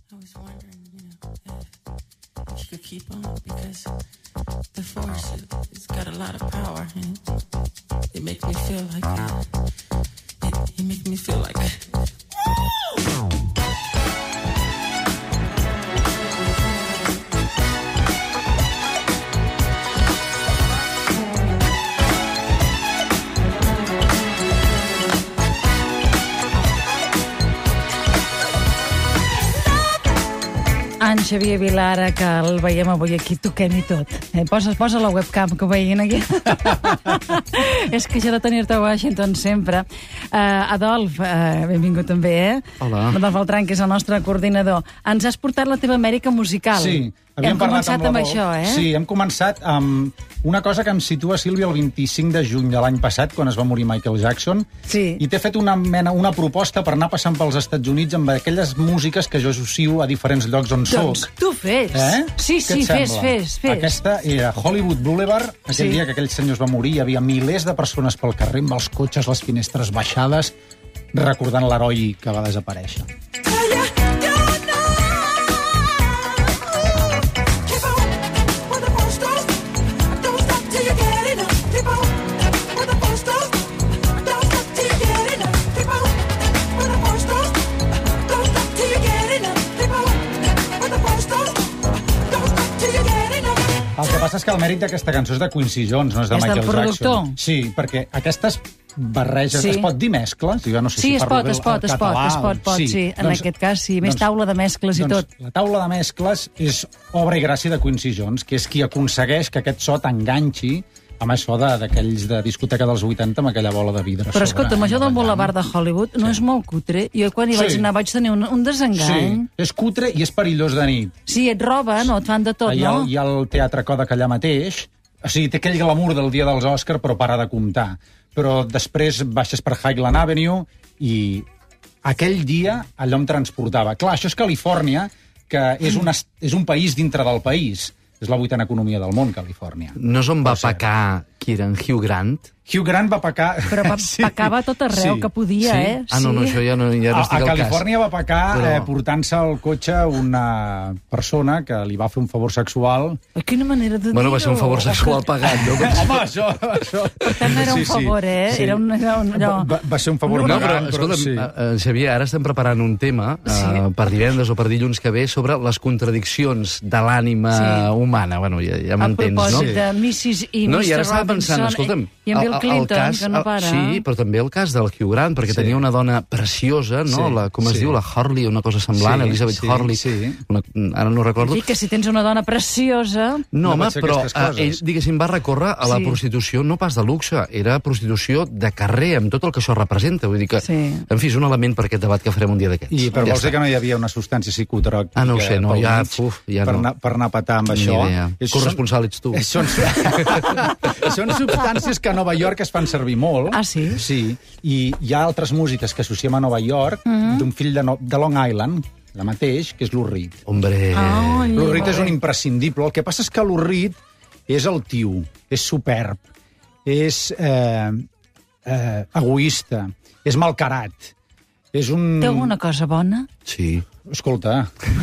I was wondering, if you could keep on, because the Force, it's got a lot of power, and it makes me feel like it makes me feel like En Xavier Vilar, que el veiem avui aquí, toquem i tot. Posa la webcam, que ho veien aquí. És que jo de tenir-te a Washington sempre. Adolf, benvingut també, Hola. Adolf Beltran, que és el nostre coordinador. Ens has portat la teva Amèrica musical. Sí. Hem començat amb això, Sí, hem començat amb una cosa que em situa, Sílvia, el 25 de juny de l'any passat, quan es va morir Michael Jackson, Sí. i t'he fet una proposta per anar passant pels Estats Units amb aquelles músiques que jo associo a diferents llocs on Doncs soc. tu fes. Sí, Què et sembla? fes. Aquesta era Hollywood Boulevard, aquell dia que aquell senyor es va morir, hi havia milers de persones pel carrer amb els cotxes, les finestres baixades, recordant l'heroi que va desaparèixer. El que passa és que el mèrit d'aquesta cançó és de Quincy Jones, no és de És del Michael productor. Jackson. Sí, perquè aquestes barreges... Sí. Es pot dir mescles? Jo no sé Sí, si es parlo pot, bé es pot. el català. Sí. En aquest cas, sí. Més taula de mescles i tot. La taula de mescles és obra i gràcia de Quincy Jones, que és qui aconsegueix que aquest so t'enganxi amb això d'aquells de discoteca dels 80 amb aquella bola de vidre. Però escolta'm, això del Boulevard de Hollywood no és molt cutre? Jo quan hi vaig anar vaig tenir un desengany. Sí, és cutre i és perillós de nit. Sí, et roben o et fan de tot, no? Hi ha el Teatre Kodak allà mateix, o sigui, té aquell glamour del dia dels Òscar, però para de comptar. Però després baixes per Highland Avenue i aquell dia allò em transportava. Clar, això és Califòrnia, que és un país dintre del país. És la 8ª economia del món, Califòrnia. No és on va pecar qui era en Hugh Grant? Hugh Grant va pecar... Però pecava tot arreu que podia, Sí? Ah, no, això ja no estic al cas. A Califòrnia va pecar portant-se al cotxe una persona que li va fer un favor sexual. Quina manera de dir-ho. Bueno, va ser un favor sexual pagat, no? Home, això... Per tant, no era un favor, Sí. Era allò... Va ser un favor No, pagat, però escolta'm, Xavier, ara estem preparant un tema per divendres o per dilluns que ve sobre les contradiccions de l'ànima humana. Bueno, ja m'entens, no? A propòsit de Mrs. i No, i Mr. ara estava pensant, Robinson escolta'm, i en Bill Clinton, que no para. Sí, però també el cas del Hugh Grant, perquè tenia una dona preciosa, no? Com es diu? La Harley, una cosa semblant, Elizabeth Harley. Ara no recordo. Sí, que si tens una dona preciosa... No, home, però ell, diguéssim, va recórrer a la prostitució no pas de luxe, era prostitució de carrer, amb tot el que això representa. Vull dir que, en fi, és un element per aquest debat que farem un dia d'aquests. Però vols dir que no hi havia una substància psicotròpica? Ah, no ho sé, no, ja no. Per anar a petar amb això. Corresponsal ets tu. Són substàncies que a Nova York es fan servir molt. Ah, sí? Sí, i hi ha altres músiques que associem a Nova York, d'un fill de Long Island, la mateix, que és Lou Reed. Hombre... Lou Reed és un imprescindible. El que passa és que Lou Reed és altiu, és superb, és egoista, és malcarat. És un... Té alguna cosa bona? Sí. Escolta...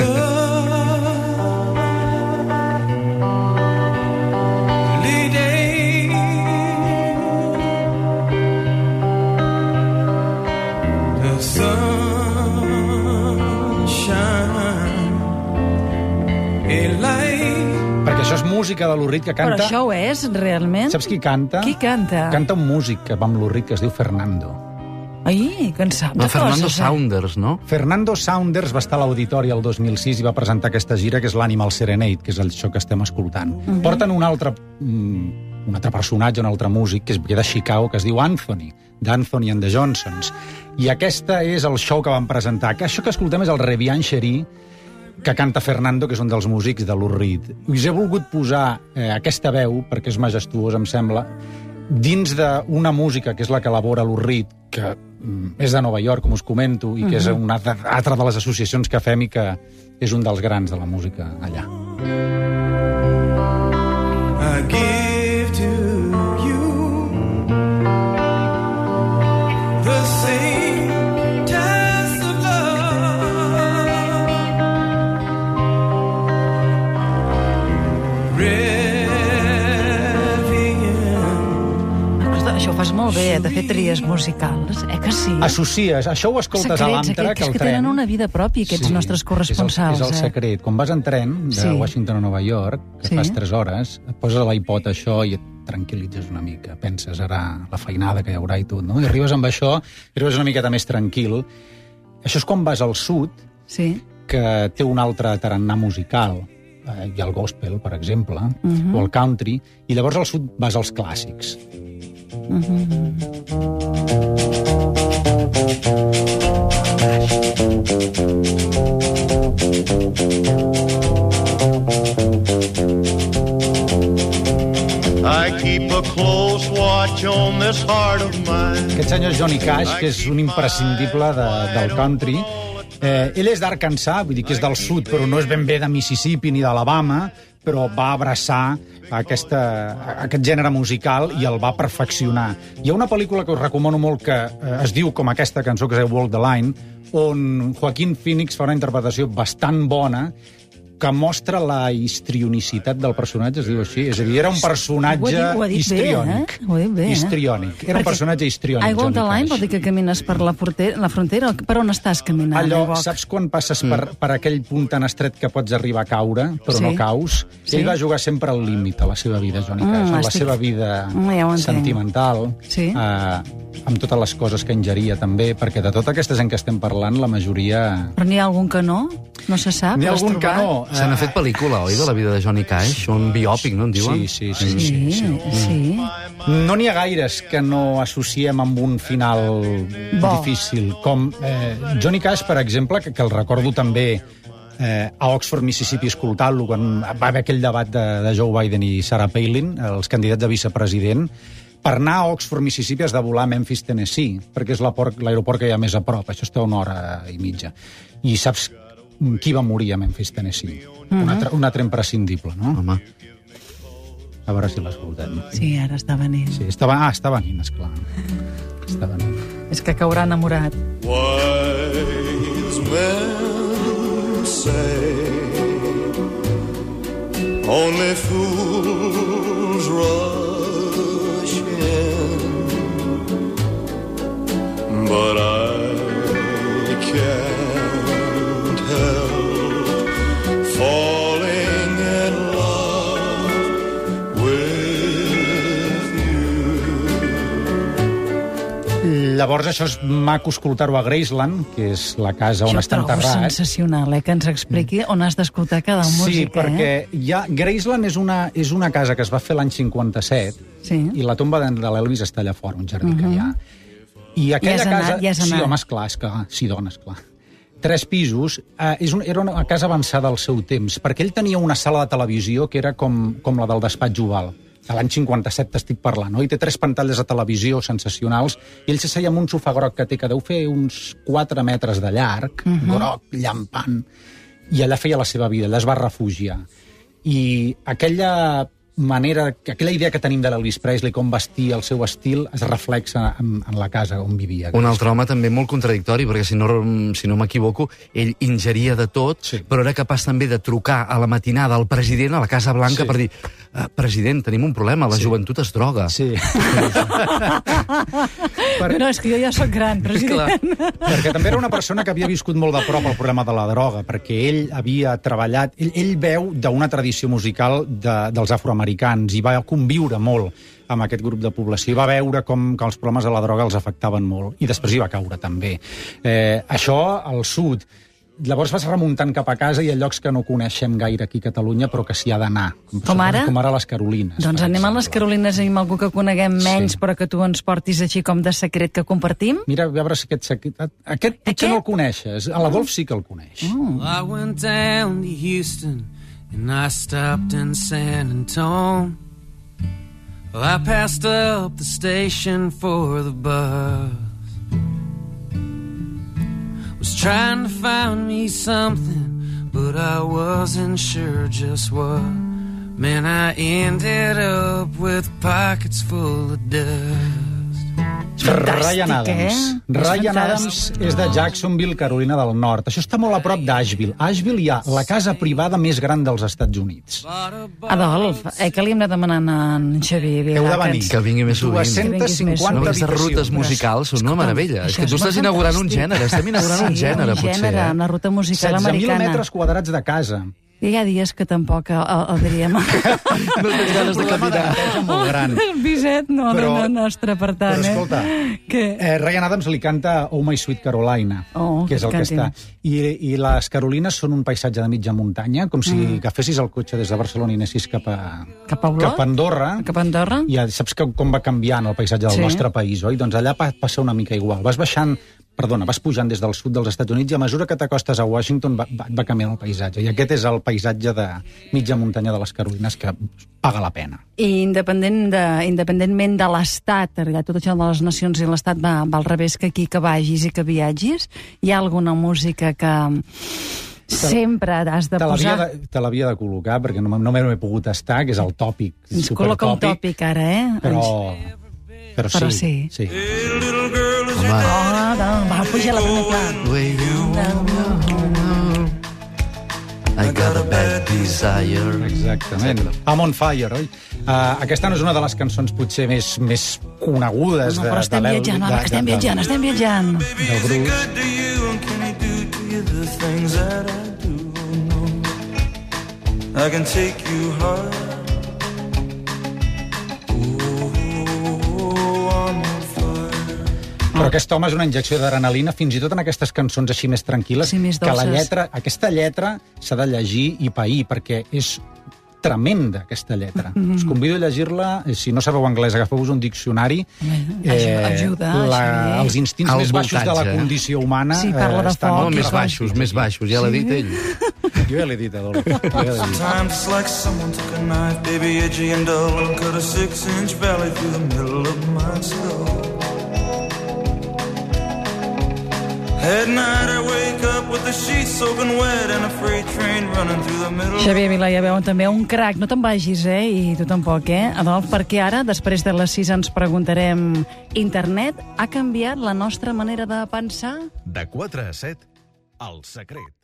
Perquè això és música de Lou Reed que canta... Però això ho és, realment? Saps qui canta? Qui canta? Canta un músic amb Lou Reed que es diu Fernando. Ai, que en sap de coses. Fernando Saunders, no? Fernando Saunders va estar a l'Auditori el 2006 i va presentar aquesta gira, que és l'Animal Serenade, que és això que estem escoltant. Porten un altre personatge, un altre músic, que ve de Chicago, que es diu Anthony, d'Anthony and the Johnsons. I aquesta és el show que van presentar. Això que escoltem és el Revian Cherie, que canta Fernando, que és un dels músics de Lou Reed. Us he volgut posar aquesta veu, perquè és majestuós, em sembla, dins d'una música que és la que elabora Lou Reed, que és de Nova York, com us comento, i que és una altra de les associacions que fem i que és un dels grans de la música allà. I give to you the same test of love molt bé, de fer tries musicals, que sí? Associes, això ho escoltes a l'Amtrak, que el tren... que tenen una vida pròpia, aquests nostres corresponsals. És el secret. Quan vas en tren de Washington a Nova York, que fas 3 hores, et poses a l'iPod això i et tranquil·litzes una mica. Penses, ara, la feinada que hi haurà i tot, no? I arribes amb això, i arribes una miqueta més tranquil. Això és quan vas al sud, que té un altre tarannà musical. Hi ha el gospel, per exemple, o el country, i llavors al sud vas als clàssics. I keep a close watch on this heart of mine. Aquest senyor Johnny Cash, que és un imprescindible del country, ell és d'Arkansas, vull dir que és del sud, però no és ben bé de Mississippi ni d'Alabama, però va abraçar aquest gènere musical i el va perfeccionar. Hi ha una pel·lícula que us recomano molt que es diu com aquesta cançó, que es diu Walk the Line, on Joaquin Phoenix fa una interpretació bastant bona que mostra la histrionicitat del personatge, es diu així. És a dir, era un personatge histriònic. Ho he dit bé, histriònic. Era un personatge histriònic, I walk the line vol dir que camines per la frontera? Per on estàs caminant? Allò, saps quan passes per aquell punt tan estret que pots arribar a caure, però no caus? Ell va jugar sempre al límit a la seva vida, Johnny Cash, a la seva vida sentimental, amb totes les coses que ingeria també, perquè de tota aquesta gent que estem parlant, la majoria... Però n'hi ha algun que no? No se sap? N'hi ha algun que no. Se n'ha fet pel·lícula, oi, de la vida de Johnny Cash? Un biòpic, no en diuen? Sí. No n'hi ha gaires que no associem amb un final difícil. Com Johnny Cash, per exemple, que el recordo també a Oxford, Mississippi, escoltant-lo, quan va haver aquell debat de Joe Biden i Sarah Palin, els candidats a vicepresident. Per anar a Oxford, Mississippi, has de volar a Memphis, Tennessee, perquè és l'aeroport que hi ha més a prop. Això està 1 hora i mitja. I saps qui va morir a Memphis, Tennessee? Un altre imprescindible, no? Home. A veure si l'escoltem. Sí, ara està venint. Sí, està venint, esclar. Està venint. És que caurà enamorat. Wise men say only fools rush in, but I can't help falling in love with you. Llavors això és maco escoltar-ho a Graceland, que és la casa on està enterrat. Jo trobo sensacional, que ens expliqui on has d'escoltar cada música. Sí, perquè Graceland és una casa que es va fer l'any 57 i la tomba de l'Elvis està allà fora, un jardí que hi ha. I aquella casa... Sí, home, esclar. Sí, dona, esclar. 3 pisos. Era una casa avançada al seu temps, perquè ell tenia una sala de televisió que era com la del despatx oval. A l'any 57 t'estic parlant, no? I té 3 pantalles de televisió sensacionals, i ell s'asseia amb un sofà groc que té, que deu fer uns 4 metres de llarg, groc, llampant, i allà feia la seva vida, allà es va refugiar. I aquella idea que tenim de l'Elvis Presley, com vestia, el seu estil, es reflexa en la casa on vivia. Un altre home també molt contradictori, perquè si no m'equivoco, ell ingeria de tot, però era capaç també de trucar a la matinada al president a la Casa Blanca per dir: president, tenim un problema, la joventut es droga. Sí. No, és que jo ja soc gran, president. Perquè també era una persona que havia viscut molt de prop el problema de la droga, perquè ell havia treballat... Ell veu d'una tradició musical dels afroamericans i va conviure molt amb aquest grup de població i va veure com que els problemes de la droga els afectaven molt. I després hi va caure també. Això al sud. Llavors vas remuntant cap a casa i a llocs que no coneixem gaire aquí a Catalunya, però que s'hi ha d'anar. Com ara? Com ara les Carolines. Doncs anem a les Carolines amb algú que coneguem menys, però que tu ens portis així com de secret que compartim. Mira, a veure si aquest secret... Aquest potser no el coneixes. A l'Adolf sí que el coneix. I went down to Houston and I stopped in San Antonio. Well, I passed up the station for the bus. Was trying to find me something, but I wasn't sure just what. Man, I ended up with pockets full of dust. Ryan Adams. Ryan Adams és de Jacksonville, Carolina del Nord. Això està molt a prop d'Asheville. A Asheville hi ha la casa privada més gran dels Estats Units. Adolf, que li hem de demanar a en Xavier Vila? Heu de venir. Que vingui més sovint. 250 No, aquestes rutes musicals són una meravella. És que tu estàs inaugurant un gènere, estem inaugurant un gènere, potser. Una ruta musical 16.000 americana. metres quadrats de casa. Hi ha dies que tampoc el diríem. No tens ganes de caminar. És molt gran. El biset no, Però- no nostre, per tant. Però escolta, Ryan Adams li canta Oh My Sweet Carolina, Oh, que és el que cantin. està. I les Carolines són un paisatge de mitja muntanya, com si agafessis el cotxe des de Barcelona i anessis cap a Olot? Andorra. Cap a Andorra? I saps com va canviant el paisatge del Sí. nostre país, oi? Doncs allà passa una mica igual. Vas pujant des del sud dels Estats Units i a mesura que t'acostes a Washington va canviant el paisatge. I aquest és el paisatge de mitja muntanya de les Carolines que paga la pena. I independentment de l'Estat, tot això de les nacions i l'Estat va al revés que aquí, que vagis i que viatgis, hi ha alguna música que sempre has de posar... Te l'havia de col·locar, perquè no m'he pogut estar, que és el tòpic. Ens col·loca un tòpic ara, Però sí. Va pujar la primer pla. I got a bad desire. Exactament. I'm on fire, oi? Aquesta no és una de les cançons potser més conegudes No, però estem viatjant, home, que estem viatjant. del Bruce. I can take you high. Però aquest home és una injecció d'adrenalina, fins i tot en aquestes cançons així més tranquil·les, Sí, més que dolces. aquesta lletra s'ha de llegir i pair, perquè és tremenda, aquesta lletra. Us convido a llegir-la, si no sabeu anglès, agafeu-vos un diccionari. Ajuda, Xavier. Els instints El més baixos de la voltatge. condició humana Sí, parla de estan foc. No, i més baixos, ja l'ha dit ell. Jo ja l'he dit, Adolf. Jo ja l'he dit. Times it's like someone took a knife, baby, edgy and dull, and cut a 6-inch valley through the middle of my skull. At night I wake up with the sheets soaking wet and a freight train running through the middle. Xavier Vila, ja veuen també un crac. No te'n vagis, i tu tampoc, Adolf, perquè ara, després de les 6, ens preguntarem: internet ha canviat la nostra manera de pensar? De 4 a 7, El Secret.